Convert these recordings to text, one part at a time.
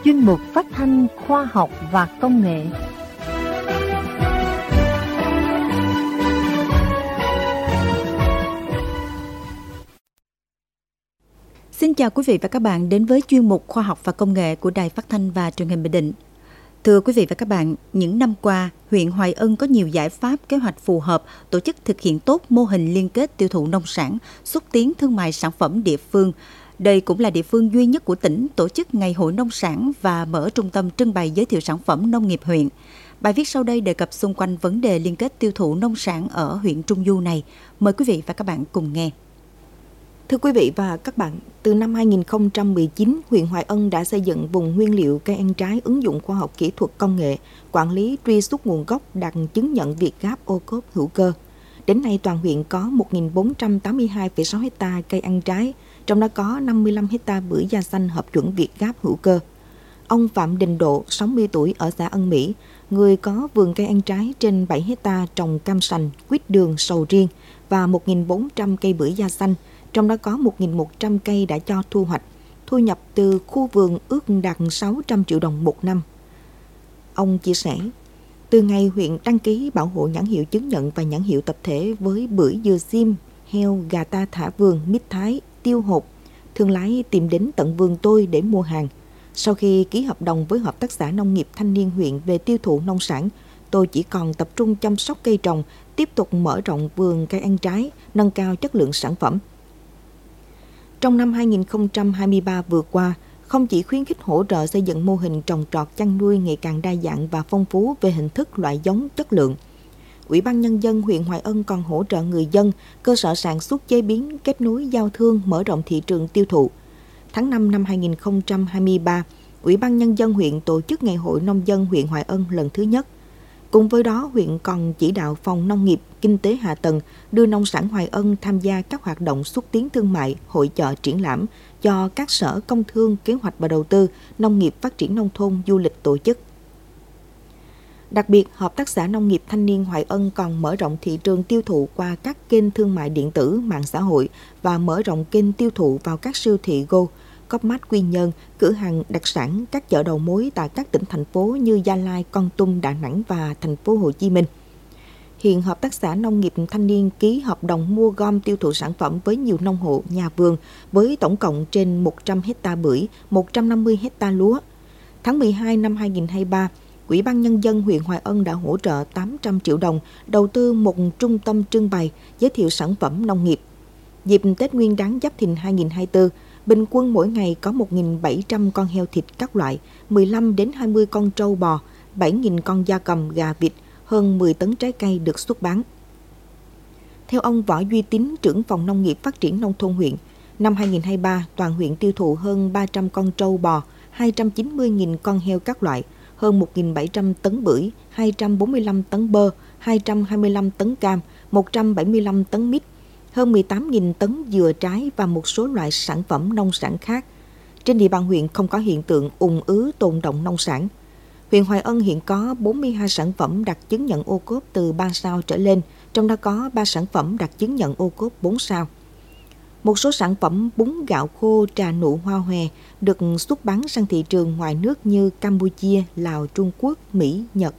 chuyên mục phát thanh khoa học và công nghệ. Xin chào quý vị và các bạn đến với chuyên mục khoa học và công nghệ của Đài Phát thanh và Truyền hình Bình Định. Thưa quý vị và các bạn, những năm qua, huyện Hoài Ân có nhiều giải pháp kế hoạch phù hợp tổ chức thực hiện tốt mô hình liên kết tiêu thụ nông sản, xúc tiến thương mại sản phẩm địa phương. Đây cũng là địa phương duy nhất của tỉnh tổ chức Ngày hội nông sản và mở trung tâm trưng bày giới thiệu sản phẩm nông nghiệp huyện. Bài viết sau đây đề cập xung quanh vấn đề liên kết tiêu thụ nông sản ở huyện Trung Du này. Mời quý vị và các bạn cùng nghe. Thưa quý vị và các bạn, từ năm 2019, huyện Hoài Ân đã xây dựng vùng nguyên liệu cây ăn trái ứng dụng khoa học kỹ thuật công nghệ, quản lý truy xuất nguồn gốc đạt chứng nhận Việt Gáp ô cốp hữu cơ. Đến nay, toàn huyện có 1.482,6 ha cây ăn trái, trong đó có 55 ha bưởi da xanh hợp chuẩn Việt Gáp hữu cơ. Ông Phạm Đình Độ, 60 tuổi ở xã Ân Mỹ, người có vườn cây ăn trái trên 7 ha trồng cam sành, quýt đường, sầu riêng và 1.400 cây bưởi da xanh, trong đó có 1.100 cây đã cho thu hoạch, thu nhập từ khu vườn ước đạt 600 triệu đồng một năm. Ông chia sẻ, từ ngày huyện đăng ký bảo hộ nhãn hiệu chứng nhận và nhãn hiệu tập thể với bưởi dừa sim, heo, gà ta thả vườn, mít thái, tiêu hộp, thương lái tìm đến tận vườn tôi để mua hàng. Sau khi ký hợp đồng với Hợp tác xã Nông nghiệp Thanh niên huyện về tiêu thụ nông sản, tôi chỉ còn tập trung chăm sóc cây trồng, tiếp tục mở rộng vườn cây ăn trái, nâng cao chất lượng sản phẩm. Trong năm 2023 vừa qua, không chỉ khuyến khích hỗ trợ xây dựng mô hình trồng trọt chăn nuôi ngày càng đa dạng và phong phú về hình thức, loại giống, chất lượng, Ủy ban Nhân dân huyện Hoài Ân còn hỗ trợ người dân, cơ sở sản xuất chế biến, kết nối giao thương, mở rộng thị trường tiêu thụ. Tháng 5 năm 2023, Ủy ban Nhân dân huyện tổ chức Ngày hội Nông dân huyện Hoài Ân lần thứ nhất. Cùng với đó, huyện còn chỉ đạo Phòng Nông nghiệp, Kinh tế Hạ tầng đưa nông sản Hoài Ân tham gia các hoạt động xúc tiến thương mại, hội chợ triển lãm do các sở công thương, kế hoạch và đầu tư, nông nghiệp phát triển nông thôn, du lịch tổ chức. Đặc biệt, Hợp tác xã Nông nghiệp Thanh niên Hoài Ân còn mở rộng thị trường tiêu thụ qua các kênh thương mại điện tử, mạng xã hội và mở rộng kênh tiêu thụ vào các siêu thị Go, Co.opmart Quy Nhơn, cửa hàng đặc sản, các chợ đầu mối tại các tỉnh thành phố như Gia Lai, Kon Tum, Đà Nẵng và thành phố Hồ Chí Minh. Hiện Hợp tác xã Nông nghiệp Thanh niên ký hợp đồng mua gom tiêu thụ sản phẩm với nhiều nông hộ, nhà vườn với tổng cộng trên 100 ha bưởi, 150 ha lúa. Tháng 12 năm 2023, Ủy ban Nhân dân huyện Hoài Ân đã hỗ trợ 800 triệu đồng đầu tư một trung tâm trưng bày giới thiệu sản phẩm nông nghiệp. Dịp Tết Nguyên đán Giáp Thìn 2024, bình quân mỗi ngày có 1.700 con heo thịt các loại, 15 đến 20 con trâu bò, 7.000 con gia cầm, gà vịt, hơn 10 tấn trái cây được xuất bán. Theo ông Võ Duy Tín, trưởng Phòng Nông nghiệp Phát triển Nông thôn huyện, năm 2023, toàn huyện tiêu thụ hơn 300 con trâu bò, 290.000 con heo các loại, hơn 1.700 tấn bưởi, 245 tấn bơ, 225 tấn cam, 175 tấn mít, hơn 18.000 tấn dừa trái và một số loại sản phẩm nông sản khác. Trên địa bàn huyện không có hiện tượng ùn ứ tồn đọng nông sản. Huyện Hoài Ân hiện có 42 sản phẩm đạt chứng nhận ô cốp từ 3 sao trở lên, trong đó có 3 sản phẩm đạt chứng nhận ô cốp 4 sao. Một số sản phẩm bún gạo khô, trà nụ hoa hòe được xuất bán sang thị trường ngoài nước như Campuchia, Lào, Trung Quốc, Mỹ, Nhật.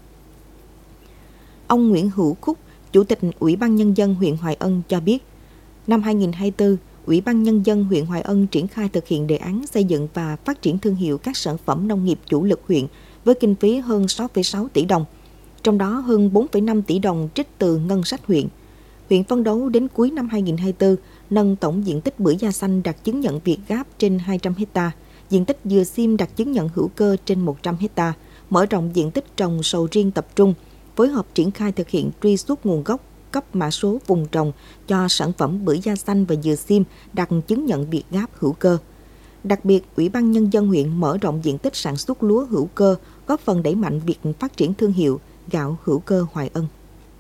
Ông Nguyễn Hữu Khúc, Chủ tịch Ủy ban Nhân dân huyện Hoài Ân cho biết, năm 2024, Ủy ban Nhân dân huyện Hoài Ân triển khai thực hiện đề án xây dựng và phát triển thương hiệu các sản phẩm nông nghiệp chủ lực huyện với kinh phí hơn 6,6 tỷ đồng, trong đó hơn 4,5 tỷ đồng trích từ ngân sách huyện. Huyện phấn đấu đến cuối năm 2024, nâng tổng diện tích bưởi da xanh đạt chứng nhận Việt Gáp trên 200 ha, diện tích dừa sim đạt chứng nhận hữu cơ trên 100 ha, mở rộng diện tích trồng sầu riêng tập trung, phối hợp triển khai thực hiện truy xuất nguồn gốc, cấp mã số vùng trồng cho sản phẩm bưởi da xanh và dừa sim đạt chứng nhận Việt Gáp hữu cơ. Đặc biệt, Ủy ban Nhân dân huyện mở rộng diện tích sản xuất lúa hữu cơ, góp phần đẩy mạnh việc phát triển thương hiệu gạo hữu cơ Hoài Ân.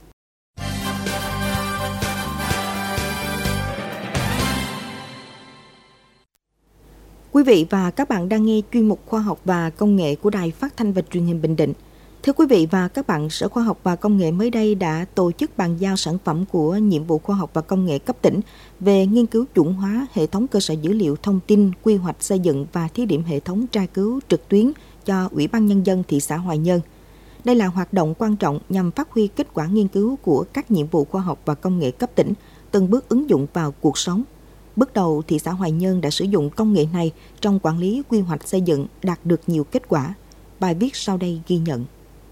Quý vị và các bạn đang nghe chuyên mục khoa học và công nghệ của Đài Phát thanh và Truyền hình Bình Định. Thưa quý vị và các bạn, Sở Khoa học và Công nghệ mới đây đã tổ chức bàn giao sản phẩm của Nhiệm vụ Khoa học và Công nghệ cấp tỉnh về nghiên cứu chuẩn hóa hệ thống cơ sở dữ liệu thông tin, quy hoạch xây dựng và thí điểm hệ thống tra cứu trực tuyến cho Ủy ban Nhân dân thị xã Hoài Nhơn. Đây là hoạt động quan trọng nhằm phát huy kết quả nghiên cứu của các nhiệm vụ khoa học và công nghệ cấp tỉnh, từng bước ứng dụng vào cuộc sống. Bước đầu, thị xã Hoài Nhơn đã sử dụng công nghệ này trong quản lý quy hoạch xây dựng, đạt được nhiều kết quả. Bài viết sau đây ghi nhận.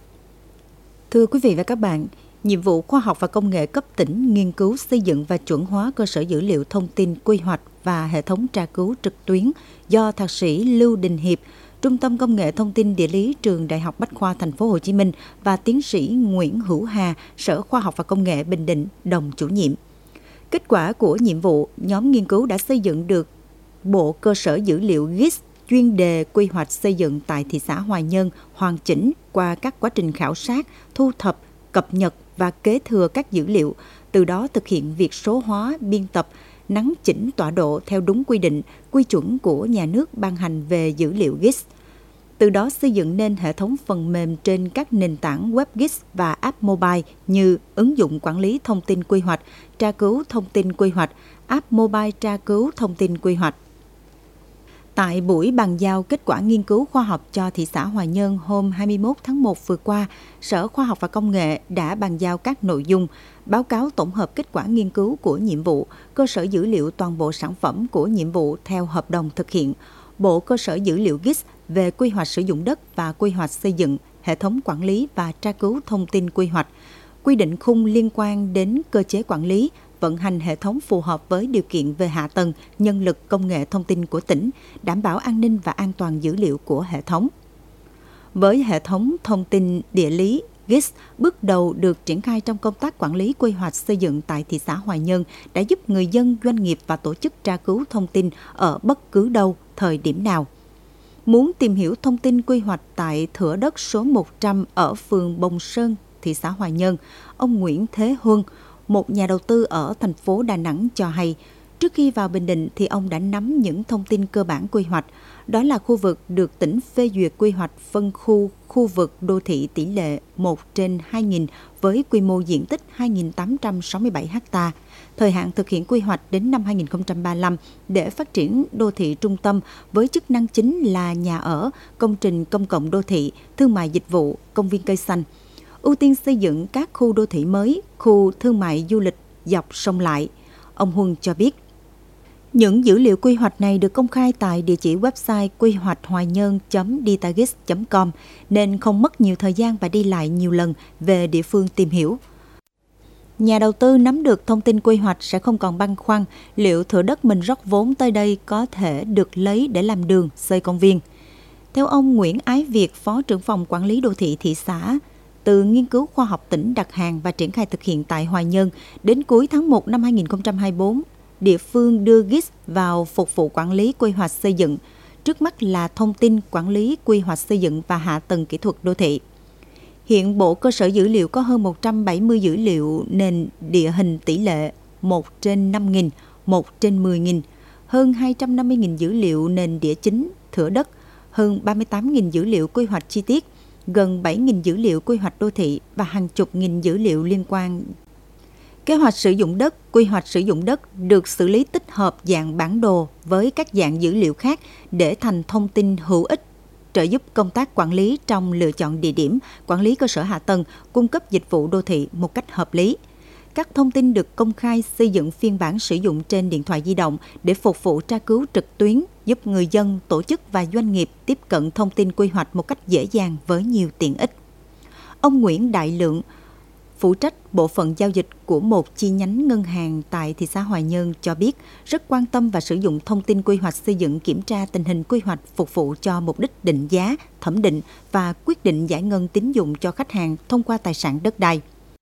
Thưa quý vị và các bạn, nhiệm vụ khoa học và công nghệ cấp tỉnh nghiên cứu xây dựng và chuẩn hóa cơ sở dữ liệu thông tin quy hoạch và hệ thống tra cứu trực tuyến do Thạc sĩ Lưu Đình Hiệp, Trung tâm Công nghệ Thông tin Địa lý Trường Đại học Bách khoa Thành phố Hồ Chí Minh và tiến sĩ Nguyễn Hữu Hà, Sở Khoa học và Công nghệ Bình Định đồng chủ nhiệm. Kết quả của nhiệm vụ, nhóm nghiên cứu đã xây dựng được bộ cơ sở dữ liệu GIS chuyên đề quy hoạch xây dựng tại thị xã Hoài Nhơn hoàn chỉnh qua các quá trình khảo sát, thu thập, cập nhật và kế thừa các dữ liệu, từ đó thực hiện việc số hóa, biên tập, nắn chỉnh tọa độ theo đúng quy định, quy chuẩn của nhà nước ban hành về dữ liệu GIS. Từ đó xây dựng nên hệ thống phần mềm trên các nền tảng web GIS và app mobile như ứng dụng quản lý thông tin quy hoạch, tra cứu thông tin quy hoạch, app mobile tra cứu thông tin quy hoạch. Tại buổi bàn giao kết quả nghiên cứu khoa học cho thị xã Hoài Nhơn hôm 21 tháng 1 vừa qua, Sở Khoa học và Công nghệ đã bàn giao các nội dung, báo cáo tổng hợp kết quả nghiên cứu của nhiệm vụ, cơ sở dữ liệu toàn bộ sản phẩm của nhiệm vụ theo hợp đồng thực hiện, bộ cơ sở dữ liệu GIS về quy hoạch sử dụng đất và quy hoạch xây dựng, hệ thống quản lý và tra cứu thông tin quy hoạch, quy định khung liên quan đến cơ chế quản lý, vận hành hệ thống phù hợp với điều kiện về hạ tầng, nhân lực, công nghệ thông tin của tỉnh, đảm bảo an ninh và an toàn dữ liệu của hệ thống. Với hệ thống thông tin địa lý GIS bước đầu được triển khai trong công tác quản lý quy hoạch xây dựng tại thị xã Hoài Nhơn đã giúp người dân, doanh nghiệp và tổ chức tra cứu thông tin ở bất cứ đâu, thời điểm nào. Muốn tìm hiểu thông tin quy hoạch tại thửa đất số 100 ở phường Bồng Sơn, thị xã Hoài Nhơn, ông Nguyễn Thế Huân, một nhà đầu tư ở thành phố Đà Nẵng cho hay, trước khi vào Bình Định thì ông đã nắm những thông tin cơ bản quy hoạch. Đó là khu vực được tỉnh phê duyệt quy hoạch phân khu vực đô thị tỷ lệ 1/2000 với quy mô diện tích 2.867 ha. Thời hạn thực hiện quy hoạch đến năm 2035 để phát triển đô thị trung tâm với chức năng chính là nhà ở, công trình công cộng đô thị, thương mại dịch vụ, công viên cây xanh. Ưu tiên xây dựng các khu đô thị mới, khu thương mại du lịch dọc sông Lại. Ông Huân cho biết, những dữ liệu quy hoạch này được công khai tại địa chỉ website quy hoạch hoài nhơn.ditagis.com nên không mất nhiều thời gian và đi lại nhiều lần về địa phương tìm hiểu. Nhà đầu tư nắm được thông tin quy hoạch sẽ không còn băn khoăn liệu thửa đất mình rót vốn tới đây có thể được lấy để làm đường, xây công viên. Theo ông Nguyễn Ái Việt, Phó trưởng phòng quản lý đô thị thị xã, từ nghiên cứu khoa học tỉnh đặt hàng và triển khai thực hiện tại Hoài Nhơn, đến cuối tháng 1 năm 2024, địa phương đưa GIS vào phục vụ quản lý quy hoạch xây dựng. Trước mắt là thông tin quản lý quy hoạch xây dựng và hạ tầng kỹ thuật đô thị. Hiện bộ cơ sở dữ liệu có hơn 170 dữ liệu nền địa hình tỷ lệ 1/5000, 1/10000, hơn 250.000 dữ liệu nền địa chính, thửa đất, hơn 38.000 dữ liệu quy hoạch chi tiết, gần 7.000 dữ liệu quy hoạch đô thị và hàng chục nghìn dữ liệu liên quan. Kế hoạch sử dụng đất, quy hoạch sử dụng đất được xử lý tích hợp dạng bản đồ với các dạng dữ liệu khác để thành thông tin hữu ích, trợ giúp công tác quản lý trong lựa chọn địa điểm, quản lý cơ sở hạ tầng, cung cấp dịch vụ đô thị một cách hợp lý. Các thông tin được công khai xây dựng phiên bản sử dụng trên điện thoại di động để phục vụ tra cứu trực tuyến, giúp người dân, tổ chức và doanh nghiệp tiếp cận thông tin quy hoạch một cách dễ dàng với nhiều tiện ích. Ông Nguyễn Đại Lượng, phụ trách bộ phận giao dịch của một chi nhánh ngân hàng tại thị xã Hoài Nhơn cho biết rất quan tâm và sử dụng thông tin quy hoạch xây dựng kiểm tra tình hình quy hoạch phục vụ cho mục đích định giá, thẩm định và quyết định giải ngân tín dụng cho khách hàng thông qua tài sản đất đai.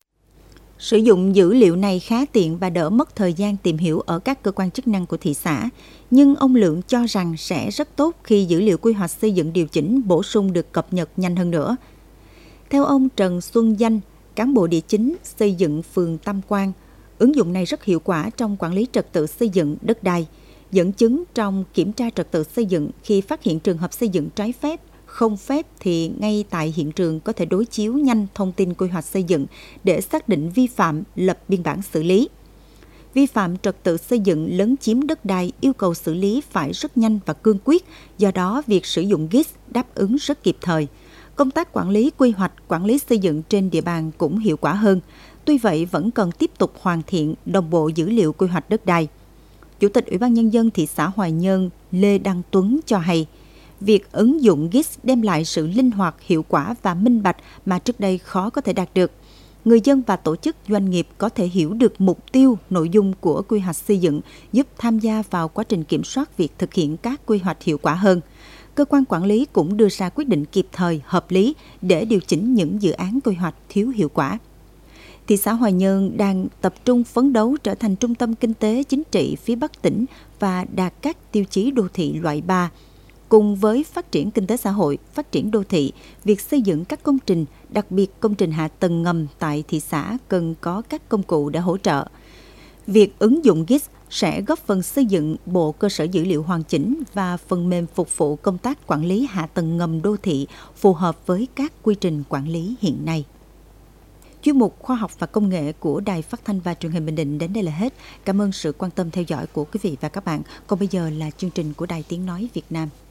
Sử dụng dữ liệu này khá tiện và đỡ mất thời gian tìm hiểu ở các cơ quan chức năng của thị xã, nhưng ông Lượng cho rằng sẽ rất tốt khi dữ liệu quy hoạch xây dựng điều chỉnh bổ sung được cập nhật nhanh hơn nữa. Theo ông Trần Xuân Danh, cán bộ địa chính xây dựng phường Tam Quan, ứng dụng này rất hiệu quả trong quản lý trật tự xây dựng đất đai, dẫn chứng trong kiểm tra trật tự xây dựng khi phát hiện trường hợp xây dựng trái phép, không phép thì ngay tại hiện trường có thể đối chiếu nhanh thông tin quy hoạch xây dựng để xác định vi phạm, lập biên bản xử lý. Vi phạm trật tự xây dựng lấn chiếm đất đai yêu cầu xử lý phải rất nhanh và cương quyết, do đó việc sử dụng GIS đáp ứng rất kịp thời. Công tác quản lý quy hoạch, quản lý xây dựng trên địa bàn cũng hiệu quả hơn. Tuy vậy, vẫn cần tiếp tục hoàn thiện đồng bộ dữ liệu quy hoạch đất đai. Chủ tịch Ủy ban Nhân dân thị xã Hoài Nhơn Lê Đăng Tuấn cho hay, việc ứng dụng GIS đem lại sự linh hoạt, hiệu quả và minh bạch mà trước đây khó có thể đạt được. Người dân và tổ chức doanh nghiệp có thể hiểu được mục tiêu, nội dung của quy hoạch xây dựng, giúp tham gia vào quá trình kiểm soát việc thực hiện các quy hoạch hiệu quả hơn. Cơ quan quản lý cũng đưa ra quyết định kịp thời, hợp lý để điều chỉnh những dự án quy hoạch thiếu hiệu quả. Thị xã Hoài Nhơn đang tập trung phấn đấu trở thành trung tâm kinh tế chính trị phía Bắc tỉnh và đạt các tiêu chí đô thị loại 3. Cùng với phát triển kinh tế xã hội, phát triển đô thị, việc xây dựng các công trình, đặc biệt công trình hạ tầng ngầm tại thị xã cần có các công cụ để hỗ trợ. Việc ứng dụng GIS sẽ góp phần xây dựng bộ cơ sở dữ liệu hoàn chỉnh và phần mềm phục vụ công tác quản lý hạ tầng ngầm đô thị phù hợp với các quy trình quản lý hiện nay. Chuyên mục Khoa học và Công nghệ của Đài Phát thanh và Truyền hình Bình Định đến đây là hết. Cảm ơn sự quan tâm theo dõi của quý vị và các bạn. Còn bây giờ là chương trình của Đài Tiếng Nói Việt Nam.